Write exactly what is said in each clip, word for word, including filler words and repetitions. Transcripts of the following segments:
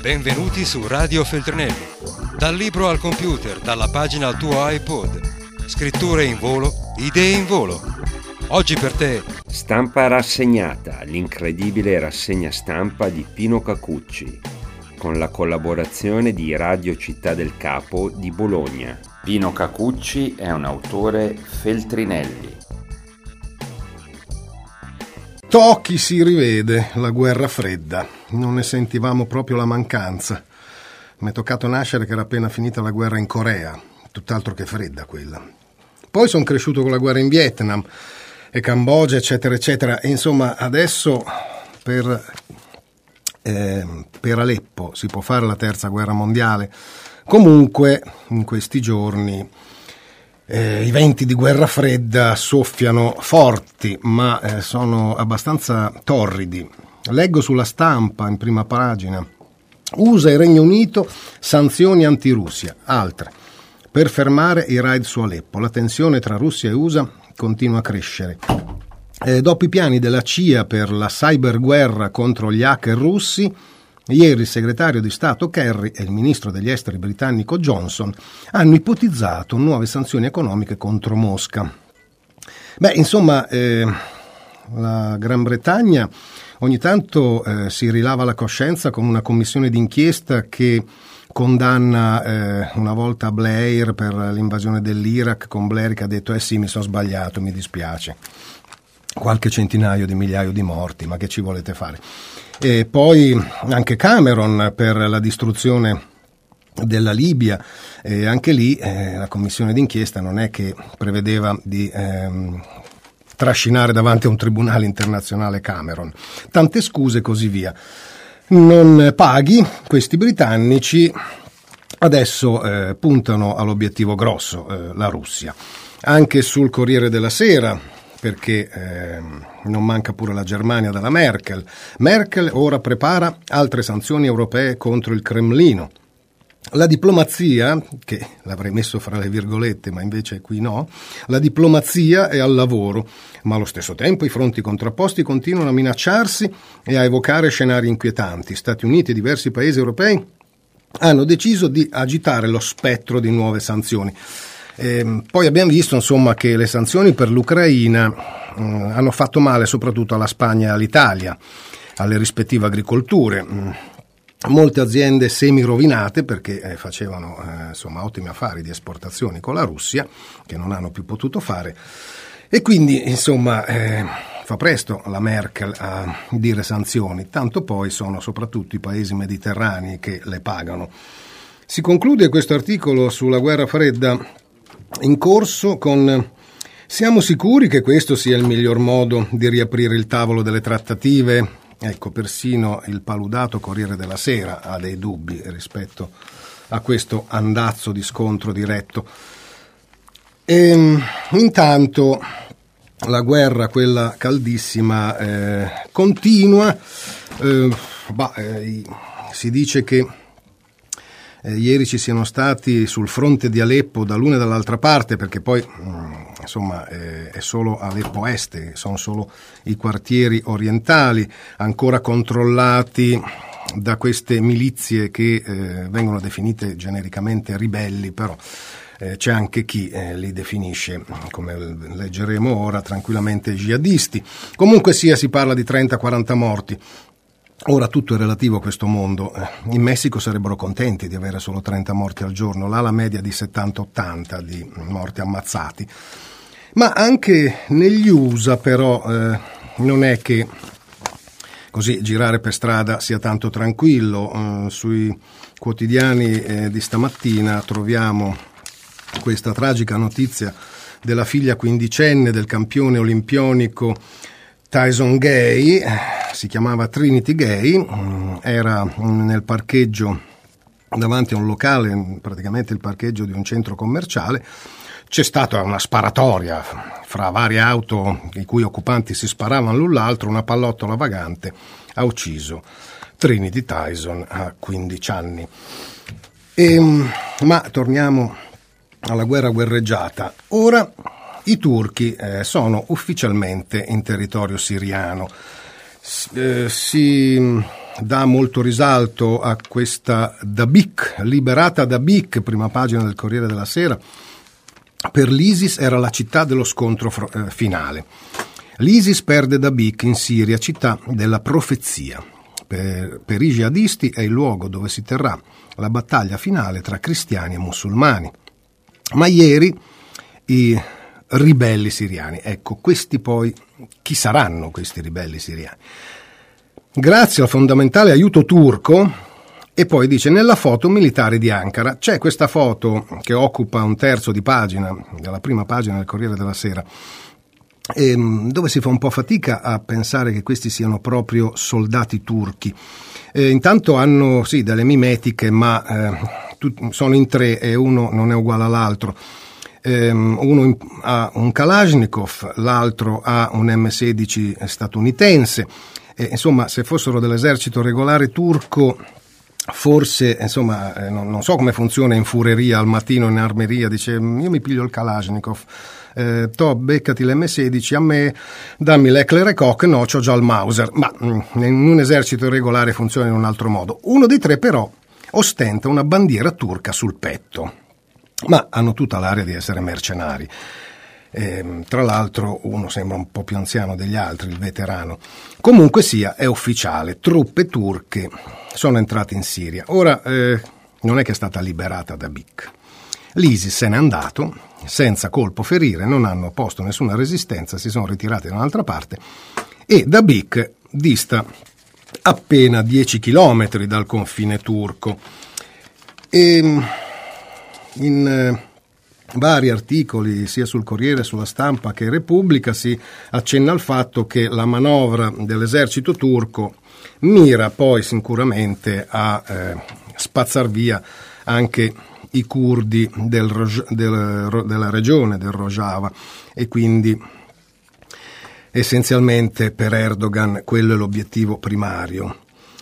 Benvenuti su Radio Feltrinelli. Dal libro al computer, dalla pagina al tuo iPod. Scritture in volo, idee in volo. Oggi per te Stampa rassegnata, l'incredibile rassegna stampa di Pino Cacucci, con la collaborazione di Radio Città del Capo di Bologna. Pino Cacucci è un autore Feltrinelli. Tocchi si rivede la guerra fredda, non ne sentivamo proprio la mancanza. Mi è toccato nascere che era appena finita la guerra in Corea, tutt'altro che fredda quella. Poi sono cresciuto con la guerra in Vietnam e Cambogia, eccetera, eccetera. E insomma, adesso per, eh, per Aleppo si può fare la terza guerra mondiale. Comunque, in questi giorni Eh, i venti di guerra fredda soffiano forti, ma eh, sono abbastanza torridi. Leggo sulla stampa, in prima pagina, U S A e Regno Unito, sanzioni anti-Russia. Altre, per fermare i raid su Aleppo. La tensione tra Russia e U S A continua a crescere. Eh, dopo i piani della C I A per la cyberguerra contro gli hacker russi, ieri il segretario di Stato Kerry e il ministro degli esteri britannico Johnson hanno ipotizzato nuove sanzioni economiche contro Mosca. Beh, insomma, eh, la Gran Bretagna ogni tanto eh, si rilava la coscienza con una commissione d'inchiesta che condanna eh, una volta Blair per l'invasione dell'Iraq, con Blair che ha detto eh sì, mi sono sbagliato, mi dispiace. Qualche centinaio di migliaio di morti, ma che ci volete fare? E poi anche Cameron per la distruzione della Libia, e anche lì eh, la commissione d'inchiesta non è che prevedeva di ehm, trascinare davanti a un tribunale internazionale Cameron. Tante scuse e così via. Non paghi, questi britannici adesso eh, puntano all'obiettivo grosso, eh, la Russia. Anche sul Corriere della Sera, perché eh, non manca pure la Germania dalla Merkel. Merkel ora prepara altre sanzioni europee contro il Cremlino. La diplomazia, che l'avrei messo fra le virgolette, ma invece qui no, la diplomazia è al lavoro, ma allo stesso tempo i fronti contrapposti continuano a minacciarsi e a evocare scenari inquietanti. Stati Uniti e diversi paesi europei hanno deciso di agitare lo spettro di nuove sanzioni. Eh, poi abbiamo visto insomma che le sanzioni per l'Ucraina eh, hanno fatto male soprattutto alla Spagna e all'Italia, alle rispettive agricolture. Mm. Molte aziende semi-rovinate perché eh, facevano eh, insomma ottimi affari di esportazioni con la Russia, che non hanno più potuto fare, e quindi insomma eh, fa presto la Merkel a dire sanzioni, tanto poi sono soprattutto i paesi mediterranei che le pagano. Si conclude questo articolo sulla guerra fredda in corso con: siamo sicuri che questo sia il miglior modo di riaprire il tavolo delle trattative? Ecco, persino il paludato Corriere della Sera ha dei dubbi rispetto a questo andazzo di scontro diretto. E intanto la guerra, quella caldissima, eh, continua. Eh, bah, eh, si dice che Eh, ieri ci siano stati sul fronte di Aleppo dall'una e dall'altra parte, perché poi mh, insomma eh, è solo Aleppo Est, sono solo i quartieri orientali ancora controllati da queste milizie che eh, vengono definite genericamente ribelli, però eh, c'è anche chi eh, li definisce, come leggeremo ora, tranquillamente jihadisti. Comunque sia, si parla di trenta quaranta morti. Ora tutto è relativo a questo mondo. In Messico sarebbero contenti di avere solo trenta morti al giorno, là la media di settanta ottanta di morti ammazzati. Ma anche negli U S A però eh, non è che così girare per strada sia tanto tranquillo. Eh, sui quotidiani eh, di stamattina troviamo questa tragica notizia della figlia quindicenne del campione olimpionico Tyson Gay. Si chiamava Trinity Gay, era nel parcheggio davanti a un locale, praticamente il parcheggio di un centro commerciale. C'è stata una sparatoria fra varie auto i cui occupanti si sparavano l'un l'altro, una pallottola vagante ha ucciso Trinity Tyson a quindici anni. E, ma torniamo alla guerra guerreggiata. Ora i turchi eh, sono ufficialmente in territorio siriano. S- eh, si dà molto risalto a questa Dabiq, liberata Dabiq, prima pagina del Corriere della Sera. Per l'ISIS era la città dello scontro eh, finale. L'ISIS perde Dabiq in Siria, città della profezia. Per, per i jihadisti è il luogo dove si terrà la battaglia finale tra cristiani e musulmani. Ma ieri i ribelli siriani, ecco, questi poi, chi saranno questi ribelli siriani? Grazie al fondamentale aiuto turco. E poi dice, nella foto militari di Ankara, c'è questa foto che occupa un terzo di pagina, della prima pagina del Corriere della Sera, e, dove si fa un po' fatica a pensare che questi siano proprio soldati turchi. E, intanto hanno, sì, delle mimetiche, ma eh, tu, sono in tre e uno non è uguale all'altro. E, uno in, ha un Kalashnikov, l'altro ha un emme sedici statunitense. E, insomma, se fossero dell'esercito regolare turco, forse, insomma, eh, non, non so come funziona in fureria al mattino in armeria, dice io mi piglio il Kalashnikov, eh, to, beccati l'emme sedici, a me dammi l'Heckler e Koch, no, c'ho già il Mauser, ma mh, in un esercito regolare funziona in un altro modo. Uno dei tre però ostenta una bandiera turca sul petto, ma hanno tutta l'aria di essere mercenari. Eh, tra l'altro uno sembra un po' più anziano degli altri, il veterano. Comunque sia, è ufficiale, truppe turche sono entrate in Siria. Ora eh, non è che è stata liberata Dabiq. L'ISIS se n'è andato senza colpo ferire, non hanno posto nessuna resistenza, si sono ritirati da un'altra parte e Dabiq dista appena dieci chilometri dal confine turco. E in eh, vari articoli, sia sul Corriere, sulla Stampa che Repubblica, si accenna al fatto che la manovra dell'esercito turco mira poi sicuramente a eh, spazzar via anche i curdi del, del, della regione del Rojava, e quindi essenzialmente per Erdogan quello è l'obiettivo primario.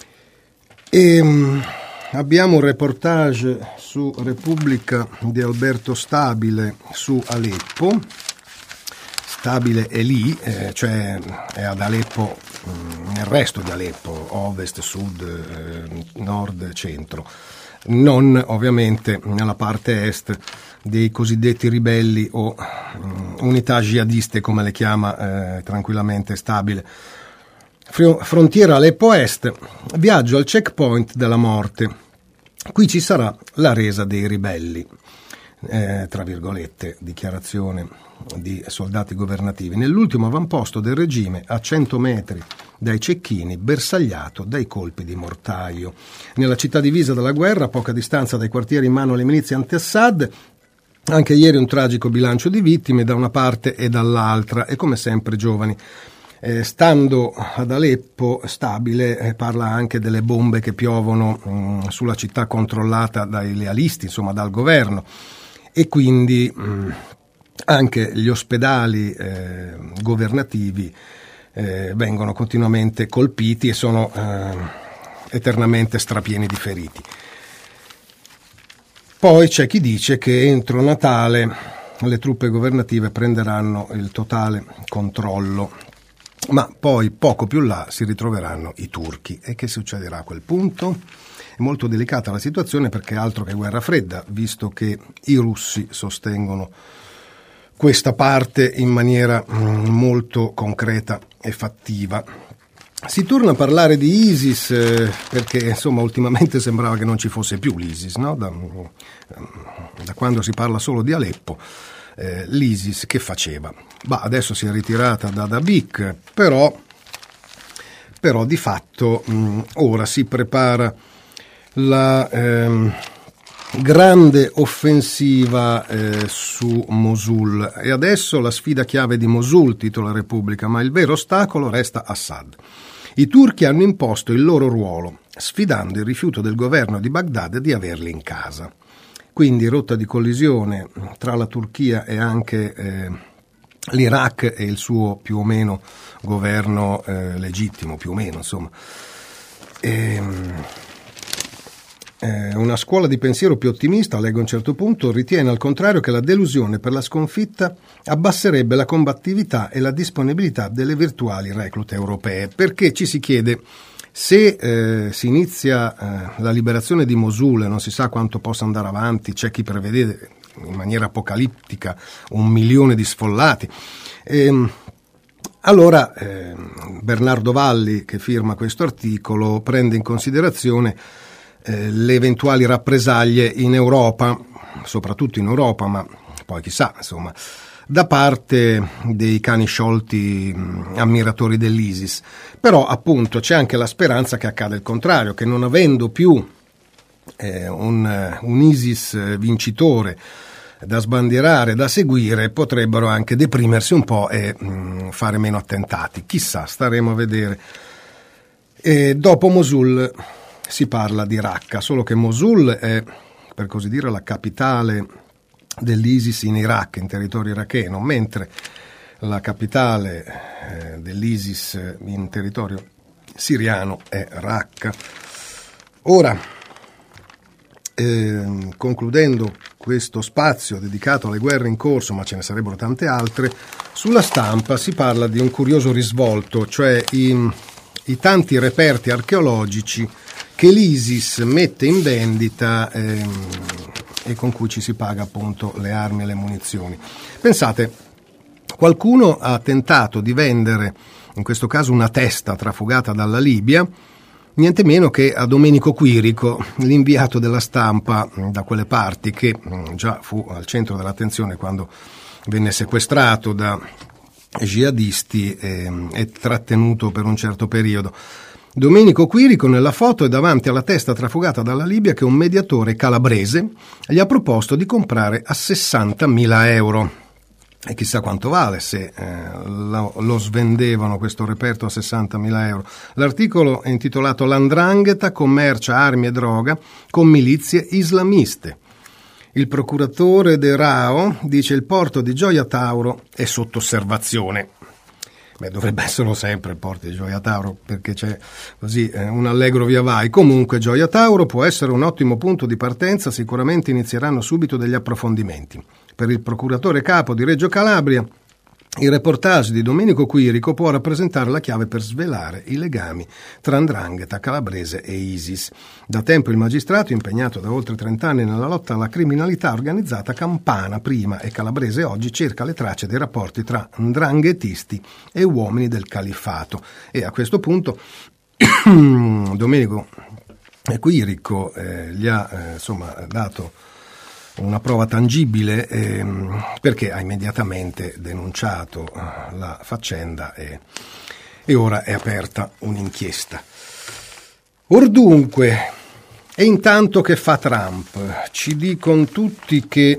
E abbiamo un reportage su Repubblica di Alberto Stabile su Aleppo. Stabile è lì, eh, cioè è ad Aleppo, mh, nel resto di Aleppo, ovest, sud, eh, nord, centro. Non ovviamente nella parte est dei cosiddetti ribelli o mh, unità jihadiste, come le chiama eh, tranquillamente Stabile. Frontiera Aleppo Est, viaggio al checkpoint della morte. Qui ci sarà la resa dei ribelli, eh, tra virgolette, dichiarazione di soldati governativi. Nell'ultimo avamposto del regime, a cento metri dai cecchini, bersagliato dai colpi di mortaio. Nella città divisa dalla guerra, a poca distanza dai quartieri in mano alle milizie anti-Assad, anche ieri un tragico bilancio di vittime da una parte e dall'altra, e come sempre giovani. Eh, stando ad Aleppo, Stabile eh, parla anche delle bombe che piovono mh, sulla città controllata dai lealisti, insomma dal governo, e quindi mh, anche gli ospedali eh, governativi eh, vengono continuamente colpiti e sono eh, eternamente strapieni di feriti. Poi c'è chi dice che entro Natale le truppe governative prenderanno il totale controllo, ma poi poco più là si ritroveranno i turchi. E che succederà a quel punto? È molto delicata la situazione, perché altro che guerra fredda, visto che i russi sostengono questa parte in maniera mm, molto concreta e fattiva. Si torna a parlare di ISIS eh, perché insomma ultimamente sembrava che non ci fosse più l'ISIS, no? Da, da quando si parla solo di Aleppo. Eh, l'ISIS che faceva? Bah, adesso si è ritirata da Dabiq, però, però di fatto mh, ora si prepara la ehm, grande offensiva eh, su Mosul, e adesso la sfida chiave di Mosul, titola Repubblica, ma il vero ostacolo resta Assad. I turchi hanno imposto il loro ruolo, sfidando il rifiuto del governo di Baghdad di averli in casa. Quindi rotta di collisione tra la Turchia e anche eh, l'Iraq e il suo più o meno governo eh, legittimo, più o meno insomma. E, eh, una scuola di pensiero più ottimista, leggo a un certo punto, ritiene al contrario che la delusione per la sconfitta abbasserebbe la combattività e la disponibilità delle virtuali reclute europee, perché ci si chiede Se eh, si inizia eh, la liberazione di Mosul, non si sa quanto possa andare avanti, c'è chi prevede in maniera apocalittica un milione di sfollati. E, allora eh, Bernardo Valli, che firma questo articolo, prende in considerazione eh, le eventuali rappresaglie in Europa, soprattutto in Europa, ma poi chissà, insomma, da parte dei cani sciolti mh, ammiratori dell'ISIS. Però appunto c'è anche la speranza che accada il contrario, che non avendo più eh, un, un ISIS vincitore da sbandierare, da seguire, potrebbero anche deprimersi un po' e mh, fare meno attentati. Chissà, staremo a vedere. E dopo Mosul si parla di Raqqa, solo che Mosul è, per così dire, la capitale dell'ISIS in Iraq, in territorio iracheno, mentre la capitale eh, dell'ISIS in territorio siriano è Raqqa. Ora, eh, concludendo questo spazio dedicato alle guerre in corso, ma ce ne sarebbero tante altre, sulla stampa si parla di un curioso risvolto, cioè i, i tanti reperti archeologici che l'ISIS mette in vendita ehm, e con cui ci si paga appunto le armi e le munizioni. Pensate, qualcuno ha tentato di vendere, in questo caso una testa trafugata dalla Libia, niente meno che a Domenico Quirico, l'inviato della stampa da quelle parti, che già fu al centro dell'attenzione quando venne sequestrato da jihadisti e, e trattenuto per un certo periodo. Domenico Quirico nella foto è davanti alla testa trafugata dalla Libia che un mediatore calabrese gli ha proposto di comprare a sessantamila euro. E chissà quanto vale se eh, lo, lo svendevano questo reperto a sessantamila euro. L'articolo è intitolato "L'Andrangheta commercia armi e droga con milizie islamiste". Il procuratore De Rao dice: il porto di Gioia Tauro è sotto osservazione. Beh, dovrebbe esserlo sempre il porto di Gioia Tauro, perché c'è così eh, un allegro via vai. Comunque Gioia Tauro può essere un ottimo punto di partenza, sicuramente inizieranno subito degli approfondimenti. Per il procuratore capo di Reggio Calabria, il reportage di Domenico Quirico può rappresentare la chiave per svelare i legami tra 'ndrangheta calabrese e ISIS. Da tempo il magistrato, impegnato da oltre trent'anni nella lotta alla criminalità organizzata campana prima e calabrese oggi, cerca le tracce dei rapporti tra 'ndranghetisti e uomini del califfato. E a questo punto Domenico Quirico eh, gli ha eh, insomma dato una prova tangibile ehm, perché ha immediatamente denunciato uh, la faccenda e, e ora è aperta un'inchiesta. Or dunque, e intanto che fa Trump? Ci dicono tutti che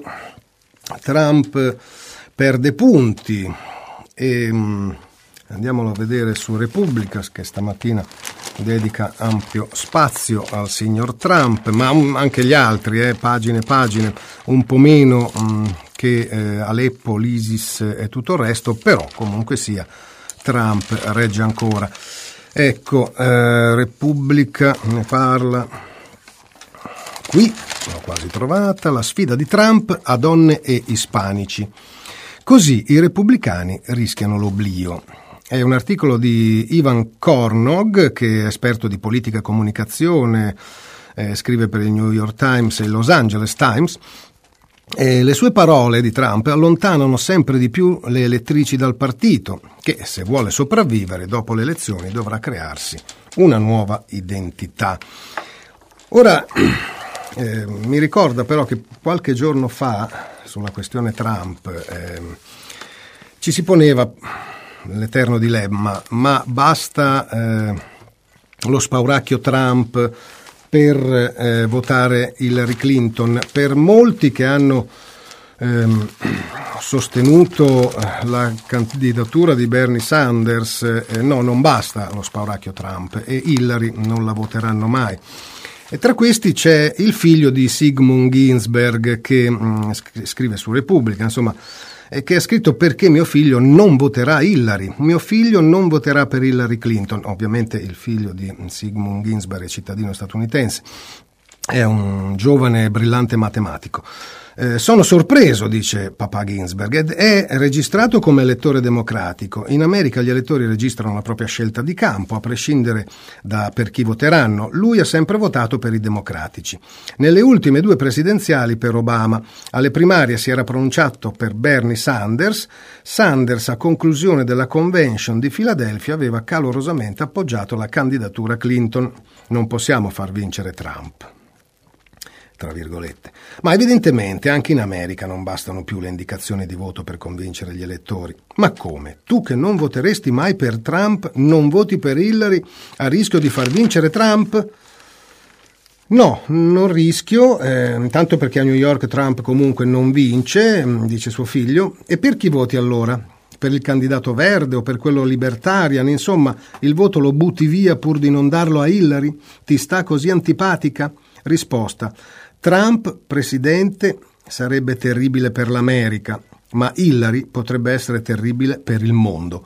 Trump perde punti e um, andiamolo a vedere su Repubblica, che stamattina dedica ampio spazio al signor Trump, ma anche gli altri, eh, pagine e pagine, un po' meno mh, che eh, Aleppo, l'ISIS e tutto il resto, però comunque sia Trump regge ancora. Ecco, eh, Repubblica ne parla qui, l'ho quasi trovata, la sfida di Trump a donne e ispanici. Così i repubblicani rischiano l'oblio. È un articolo di Ivan Kornog, che è esperto di politica e comunicazione, eh, scrive per il New York Times e il Los Angeles Times. E le sue parole di Trump allontanano sempre di più le elettrici dal partito, che se vuole sopravvivere dopo le elezioni dovrà crearsi una nuova identità. Ora, eh, mi ricorda però che qualche giorno fa, sulla questione Trump, eh, ci si poneva l'eterno dilemma: ma basta eh, lo spauracchio Trump per eh, votare Hillary Clinton? Per molti che hanno ehm, sostenuto la candidatura di Bernie Sanders, eh, no, non basta lo spauracchio Trump e Hillary non la voteranno mai. E tra questi c'è il figlio di Sigmund Ginsberg, che mh, scrive su Repubblica, insomma, che ha scritto: perché mio figlio non voterà Hillary, mio figlio non voterà per Hillary Clinton. Ovviamente il figlio di Sigmund Ginsberg è cittadino statunitense, è un giovane e brillante matematico. Eh, sono sorpreso, dice Papa Ginsberg, ed è registrato come elettore democratico. In America gli elettori registrano la propria scelta di campo, a prescindere da per chi voteranno. Lui ha sempre votato per i democratici. Nelle ultime due presidenziali per Obama. Alle primarie si era pronunciato per Bernie Sanders. Sanders, a conclusione della convention di Filadelfia, aveva calorosamente appoggiato la candidatura Clinton. Non possiamo far vincere Trump, tra virgolette. Ma evidentemente anche in America non bastano più le indicazioni di voto per convincere gli elettori. Ma come? Tu che non voteresti mai per Trump, non voti per Hillary a rischio di far vincere Trump? No, non rischio, eh, intanto perché a New York Trump comunque non vince, dice suo figlio. E per chi voti allora? Per il candidato verde o per quello libertarian? Insomma, il voto lo butti via pur di non darlo a Hillary? Ti sta così antipatica? Risposta: Trump, presidente, sarebbe terribile per l'America, ma Hillary potrebbe essere terribile per il mondo.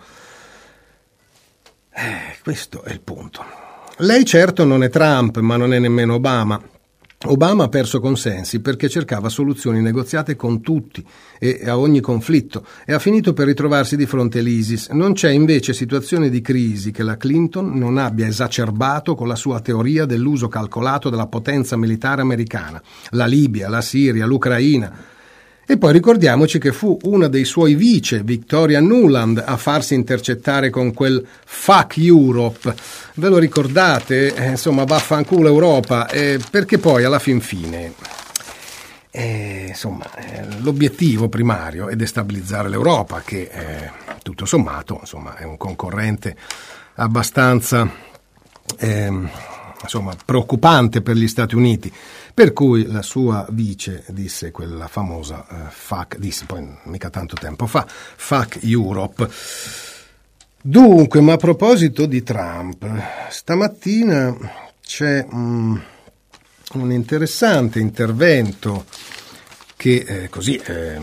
Eh, questo è il punto. Lei certo non è Trump, ma non è nemmeno Obama. Obama ha perso consensi perché cercava soluzioni negoziate con tutti e a ogni conflitto e ha finito per ritrovarsi di fronte all'ISIS. Non c'è invece situazione di crisi che la Clinton non abbia esacerbato con la sua teoria dell'uso calcolato della potenza militare americana. La Libia, la Siria, l'Ucraina. E poi ricordiamoci che fu una dei suoi vice, Victoria Nuland, a farsi intercettare con quel fuck Europe. Ve lo ricordate? Eh, insomma, vaffanculo Europa, eh, perché poi alla fin fine eh, insomma, eh, l'obiettivo primario è destabilizzare l'Europa, che eh, tutto sommato insomma, è un concorrente abbastanza eh, insomma, preoccupante per gli Stati Uniti. Per cui la sua vice disse quella famosa uh, fuck, disse poi mica tanto tempo fa, fuck Europe. Dunque, ma a proposito di Trump, stamattina c'è um, un interessante intervento che eh, così, eh,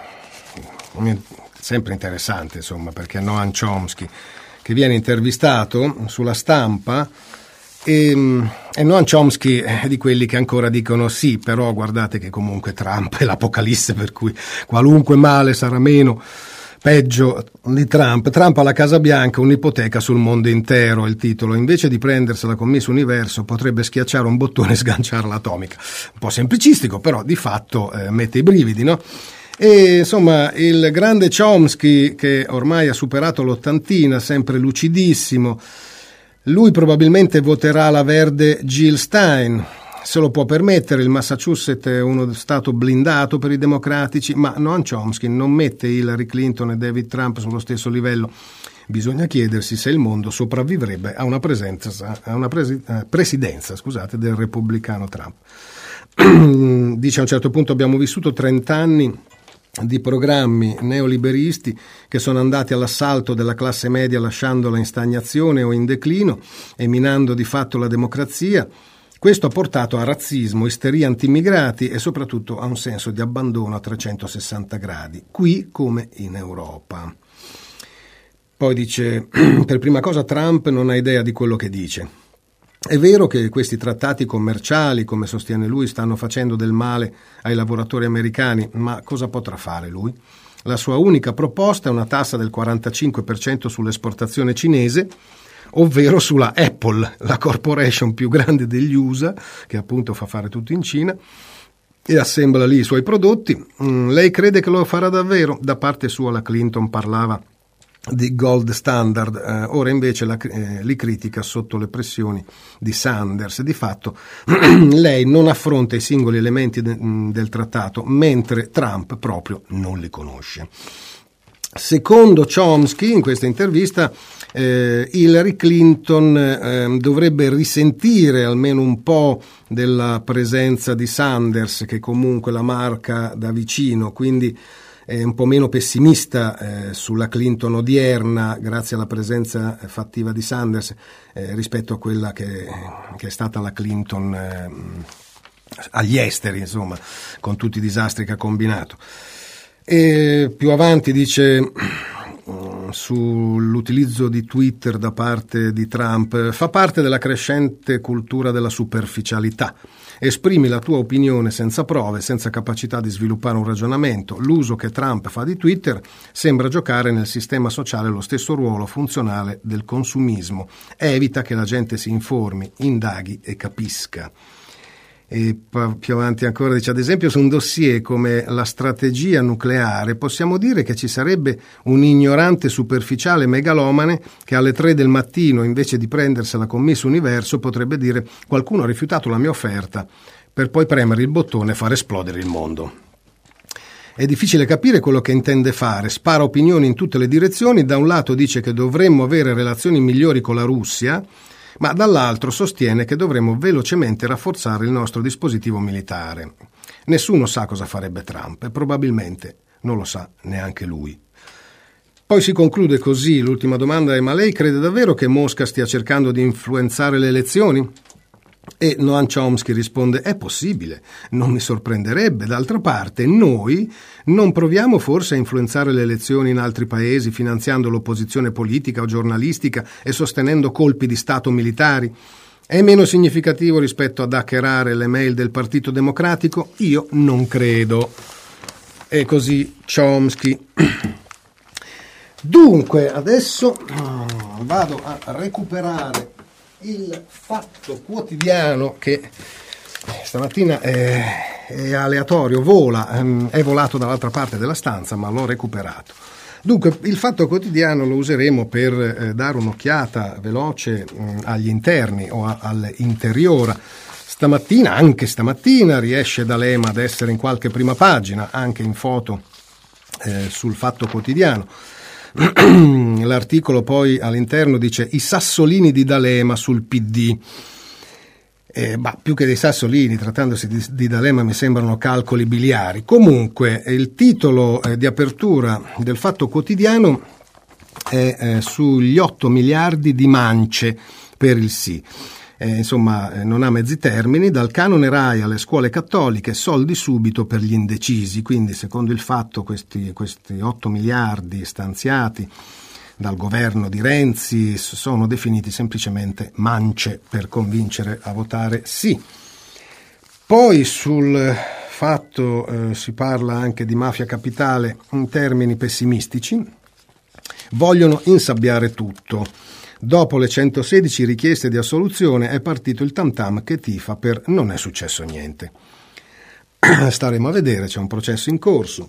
sempre interessante insomma, perché Noam Chomsky, che viene intervistato sulla Stampa. E, e Noam Chomsky è di quelli che ancora dicono sì, però guardate che comunque Trump è l'apocalisse, per cui qualunque male sarà meno peggio di Trump. Trump alla Casa Bianca, un'ipoteca sul mondo intero, il titolo. Invece di prendersela con Miss Universo potrebbe schiacciare un bottone e sganciare l'atomica. Un po' semplicistico, però di fatto eh, mette i brividi, no? E insomma il grande Chomsky, che ormai ha superato l'ottantina, sempre lucidissimo. Lui probabilmente voterà la verde Jill Stein, se lo può permettere. Il Massachusetts è uno stato blindato per i democratici, ma Noam Chomsky non mette Hillary Clinton e David Trump sullo stesso livello. Bisogna chiedersi se il mondo sopravvivrebbe a una, presenza, a una presi, eh, presidenza scusate, del repubblicano Trump. Dice a un certo punto: abbiamo vissuto trent'anni di programmi neoliberisti che sono andati all'assalto della classe media lasciandola in stagnazione o in declino e minando di fatto la democrazia. Questo ha portato a razzismo, isteria anti-immigrati e soprattutto a un senso di abbandono a trecentosessanta gradi, qui come in Europa. Poi dice: per prima cosa Trump non ha idea di quello che dice. È vero che questi trattati commerciali, come sostiene lui, stanno facendo del male ai lavoratori americani, ma cosa potrà fare lui? La sua unica proposta è una tassa del quarantacinque per cento sull'esportazione cinese, ovvero sulla Apple, la corporation più grande degli U S A, che appunto fa fare tutto in Cina e assembla lì i suoi prodotti. Mm, lei crede che lo farà davvero? Da parte sua la Clinton parlava di gold standard, eh, ora invece la, eh, li critica sotto le pressioni di Sanders. Di fatto lei non affronta i singoli elementi de, del trattato, mentre Trump proprio non li conosce. Secondo Chomsky, in questa intervista, eh, Hillary Clinton eh, dovrebbe risentire almeno un po' della presenza di Sanders, che comunque la marca da vicino, quindi è un po' meno pessimista eh, sulla Clinton odierna grazie alla presenza fattiva di Sanders eh, rispetto a quella che, che è stata la Clinton eh, agli esteri, insomma, con tutti i disastri che ha combinato. E più avanti dice sull'utilizzo di Twitter da parte di Trump fa parte della crescente cultura della superficialità. Esprimi la tua opinione senza prove, senza capacità di sviluppare un ragionamento. L'uso che Trump fa di Twitter sembra giocare nel sistema sociale lo stesso ruolo funzionale del consumismo. Evita che la gente si informi, indaghi e capisca. E più avanti ancora dice, ad esempio su un dossier come la strategia nucleare possiamo dire che ci sarebbe un ignorante superficiale megalomane che alle tre del mattino, invece di prendersela con Miss Universo, potrebbe dire: qualcuno ha rifiutato la mia offerta, per poi premere il bottone e far esplodere il mondo. È difficile capire quello che intende fare, spara opinioni in tutte le direzioni. Da un lato dice che dovremmo avere relazioni migliori con la Russia, ma dall'altro sostiene che dovremmo velocemente rafforzare il nostro dispositivo militare. Nessuno sa cosa farebbe Trump e probabilmente non lo sa neanche lui. Poi si conclude così, l'ultima domanda è: ma lei crede davvero che Mosca stia cercando di influenzare le elezioni? E Noam Chomsky risponde: è possibile, non mi sorprenderebbe. D'altra parte, noi non proviamo forse a influenzare le elezioni in altri paesi finanziando l'opposizione politica o giornalistica e sostenendo colpi di Stato militari? È meno significativo rispetto ad hackerare le mail del Partito Democratico? Io non credo. E così Chomsky. Dunque, adesso vado a recuperare il Fatto Quotidiano, che stamattina è, è aleatorio, vola, è volato dall'altra parte della stanza, ma l'ho recuperato. Dunque, il Fatto Quotidiano lo useremo per eh, dare un'occhiata veloce mh, agli interni o a, all'interiora. Stamattina, anche stamattina, riesce D'Alema ad essere in qualche prima pagina, anche in foto eh, sul Fatto Quotidiano. L'articolo poi all'interno dice: i sassolini di D'Alema sul P D. Eh, bah, più che dei sassolini, trattandosi di, di D'Alema, mi sembrano calcoli biliari. Comunque il titolo eh, di apertura del Fatto Quotidiano è eh, sugli otto miliardi di mance per il sì. Eh, insomma, eh, non ha mezzi termini. Dal canone Rai alle scuole cattoliche, soldi subito per gli indecisi. Quindi, secondo il Fatto, questi, questi otto miliardi stanziati dal governo di Renzi sono definiti semplicemente mance per convincere a votare sì. Poi sul Fatto eh, si parla anche di mafia capitale in termini pessimistici. Vogliono insabbiare tutto. Dopo le centosedici richieste di assoluzione è partito il tam tam che tifa per non è successo niente. Staremo a vedere, c'è un processo in corso.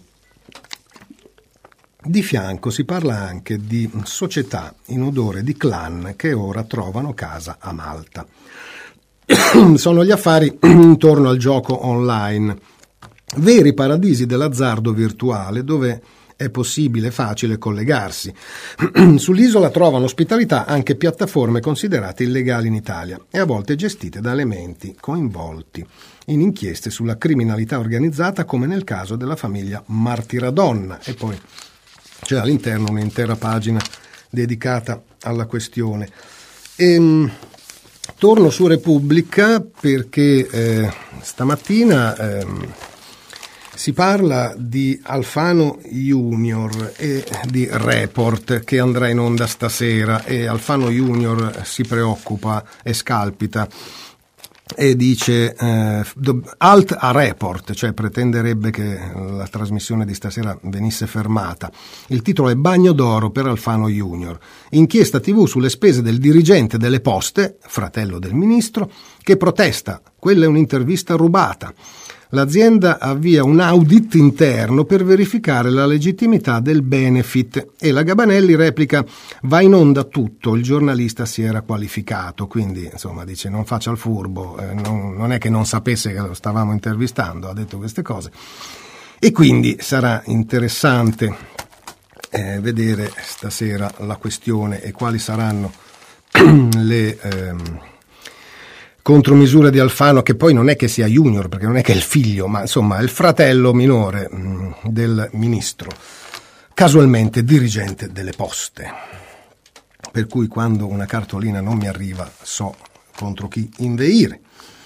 Di fianco si parla anche di società in odore di clan che ora trovano casa a Malta. Sono gli affari intorno al gioco online, veri paradisi dell'azzardo virtuale dove è possibile e facile collegarsi. Sull'isola trovano ospitalità anche piattaforme considerate illegali in Italia e a volte gestite da elementi coinvolti in inchieste sulla criminalità organizzata, come nel caso della famiglia Martiradonna. E poi c'è all'interno un'intera pagina dedicata alla questione. E, torno su Repubblica perché eh, stamattina eh, si parla di Alfano Junior e di Report che andrà in onda stasera, e Alfano Junior si preoccupa e scalpita e dice eh, alt a Report, cioè pretenderebbe che la trasmissione di stasera venisse fermata. Il titolo è Bagno d'oro per Alfano Junior. Inchiesta tivù sulle spese del dirigente delle Poste, fratello del ministro, che protesta. Quella è un'intervista rubata. L'azienda avvia un audit interno per verificare la legittimità del benefit e la Gabanelli replica: va in onda tutto, il giornalista si era qualificato. Quindi insomma dice: non faccia il furbo, eh, non, non è che non sapesse che lo stavamo intervistando, ha detto queste cose. E quindi sarà interessante eh, vedere stasera la questione e quali saranno le ehm, contromisure di Alfano, che poi non è che sia Junior, perché non è che è il figlio, ma insomma è il fratello minore mh, del ministro, casualmente dirigente delle Poste. Per cui quando una cartolina non mi arriva so contro chi inveire.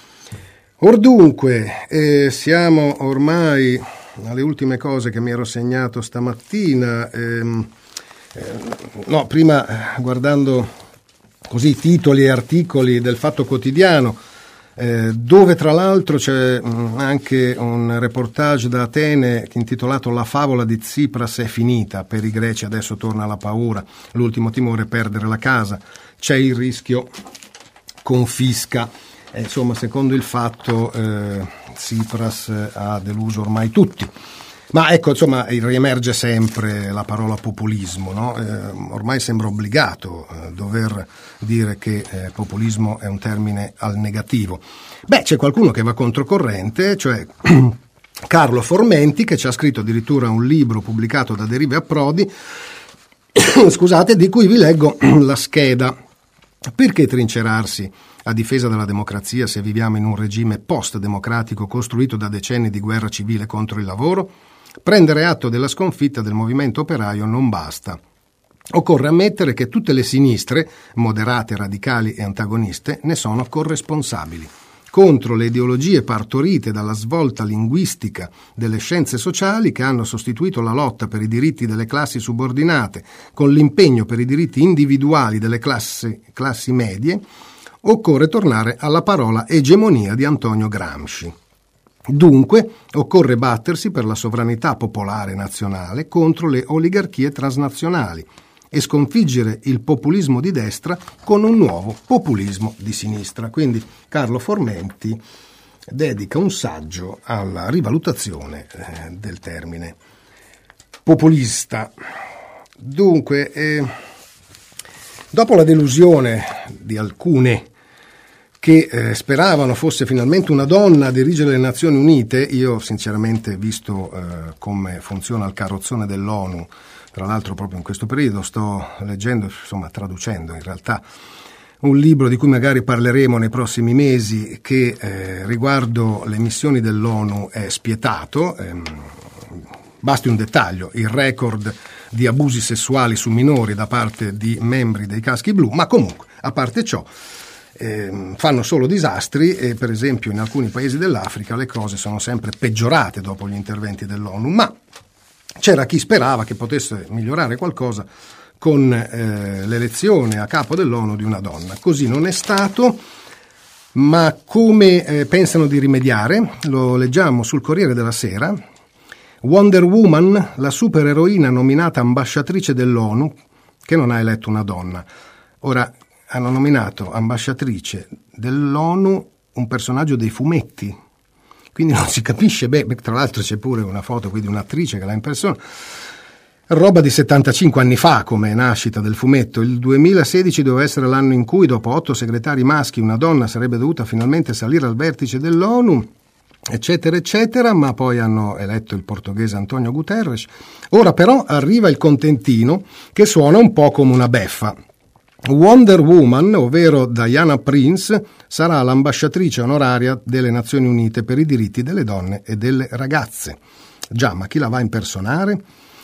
Or dunque, eh, siamo ormai alle ultime cose che mi ero segnato stamattina. ehm, Eh, no, prima guardando così titoli e articoli del Fatto Quotidiano, eh, dove tra l'altro c'è mh, anche un reportage da Atene intitolato La favola di Tsipras è finita, per i greci adesso torna la paura, l'ultimo timore è perdere la casa, c'è il rischio confisca, eh, insomma secondo il Fatto eh, Tsipras ha deluso ormai tutti. Ma ecco, insomma, riemerge sempre la parola populismo, no? Eh, ormai sembra obbligato eh, dover dire che eh, populismo è un termine al negativo. Beh, c'è qualcuno che va controcorrente, cioè Carlo Formenti, che ci ha scritto addirittura un libro pubblicato da Derive a Prodi, scusate, di cui vi leggo la scheda. Perché trincerarsi a difesa della democrazia se viviamo in un regime post-democratico costruito da decenni di guerra civile contro il lavoro? Prendere atto della sconfitta del movimento operaio non basta. Occorre ammettere che tutte le sinistre, moderate, radicali e antagoniste, ne sono corresponsabili. Contro le ideologie partorite dalla svolta linguistica delle scienze sociali che hanno sostituito la lotta per i diritti delle classi subordinate con l'impegno per i diritti individuali delle classi, classi medie, occorre tornare alla parola egemonia di Antonio Gramsci. Dunque, occorre battersi per la sovranità popolare nazionale contro le oligarchie transnazionali e sconfiggere il populismo di destra con un nuovo populismo di sinistra. Quindi Carlo Formenti dedica un saggio alla rivalutazione eh, del termine populista. Dunque, eh, dopo la delusione di alcune che eh, speravano fosse finalmente una donna a dirigere le Nazioni Unite, io sinceramente, visto eh, come funziona il carrozzone dell'ONU, tra l'altro proprio in questo periodo sto leggendo, insomma traducendo in realtà, un libro di cui magari parleremo nei prossimi mesi, che eh, riguardo le missioni dell'ONU è spietato. Ehm, basti un dettaglio, il record di abusi sessuali su minori da parte di membri dei caschi blu, ma comunque, a parte ciò, Eh, fanno solo disastri e per esempio in alcuni paesi dell'Africa le cose sono sempre peggiorate dopo gli interventi dell'ONU, ma c'era chi sperava che potesse migliorare qualcosa con eh, l'elezione a capo dell'ONU di una donna. Così non è stato, ma come eh, pensano di rimediare? Lo leggiamo sul Corriere della Sera. Wonder Woman, la supereroina nominata ambasciatrice dell'ONU, che non ha eletto una donna. Ora, hanno nominato ambasciatrice dell'ONU un personaggio dei fumetti, quindi non si capisce bene. Tra l'altro c'è pure una foto qui di un'attrice che l'ha in persona, roba di settantacinque anni fa come nascita del fumetto. Il duemilasedici doveva essere l'anno in cui dopo otto segretari maschi una donna sarebbe dovuta finalmente salire al vertice dell'ONU, eccetera eccetera, ma poi hanno eletto il portoghese Antonio Guterres. Ora però arriva il contentino che suona un po' come una beffa. Wonder Woman, ovvero Diana Prince, sarà l'ambasciatrice onoraria delle Nazioni Unite per i diritti delle donne e delle ragazze. Già, ma chi la va a impersonare?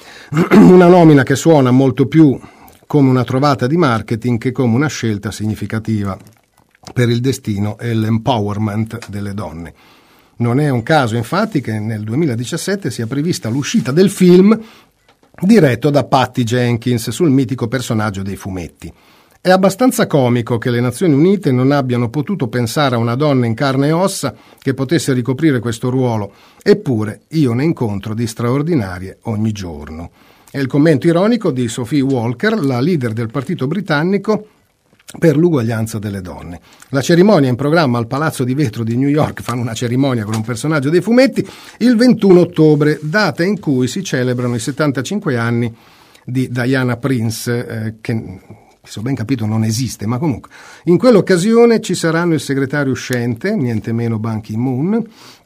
Una nomina che suona molto più come una trovata di marketing che come una scelta significativa per il destino e l'empowerment delle donne. Non è un caso, infatti, che nel duemiladiciassette sia prevista l'uscita del film diretto da Patty Jenkins sul mitico personaggio dei fumetti. È abbastanza comico che le Nazioni Unite non abbiano potuto pensare a una donna in carne e ossa che potesse ricoprire questo ruolo, eppure io ne incontro di straordinarie ogni giorno. È il commento ironico di Sophie Walker, la leader del partito britannico per l'uguaglianza delle donne. La cerimonia in programma al Palazzo di Vetro di New York, fanno una cerimonia con un personaggio dei fumetti, il ventuno ottobre, data in cui si celebrano i settantacinque anni di Diana Prince, eh, che... se ho ben capito non esiste, ma comunque in quell'occasione ci saranno il segretario uscente, niente meno Ban Ki-moon,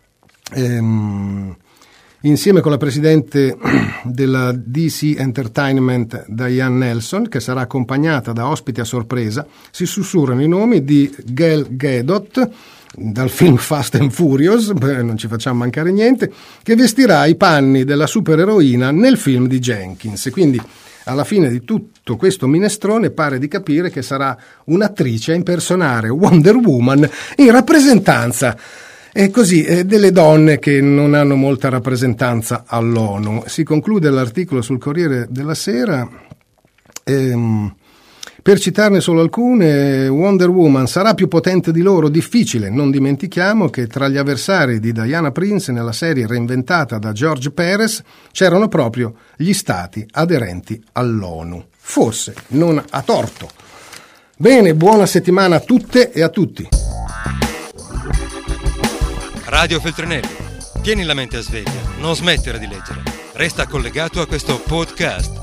ehm, insieme con la presidente della D C Entertainment Diane Nelson, che sarà accompagnata da ospiti a sorpresa. Si sussurrano i nomi di Gal Gadot dal film Fast and Furious, beh, non ci facciamo mancare niente, che vestirà i panni della supereroina nel film di Jenkins. Quindi alla fine di tutto questo minestrone pare di capire che sarà un'attrice a impersonare Wonder Woman in rappresentanza, e così, eh, delle donne che non hanno molta rappresentanza all'ONU. Si conclude l'articolo sul Corriere della Sera Ehm, per citarne solo alcune, Wonder Woman sarà più potente di loro? Difficile. Non dimentichiamo che tra gli avversari di Diana Prince nella serie reinventata da George Perez c'erano proprio gli stati aderenti all'ONU. Forse non a torto. Bene, buona settimana a tutte e a tutti. Radio Feltrinelli, tieni la mente a sveglia, non smettere di leggere. Resta collegato a questo podcast.